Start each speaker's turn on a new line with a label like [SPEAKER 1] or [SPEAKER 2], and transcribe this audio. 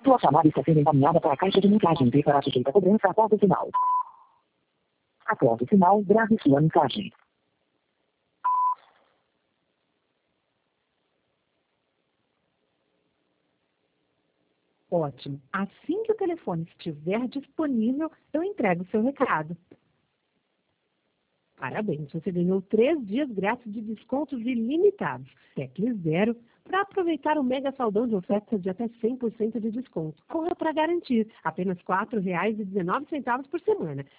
[SPEAKER 1] Sua chamada está sendo encaminhada para a caixa de mensagem e será sujeita a cobrança após o sinal. Após o sinal, grave sua mensagem.
[SPEAKER 2] Ótimo. Assim que o telefone estiver disponível, eu entrego o seu recado. Parabéns, você ganhou 3 dias grátis de descontos ilimitados. Tecla 0 para aproveitar o mega saldão de ofertas de até 100% de desconto. Corra para garantir, apenas R$ 4,19 por semana.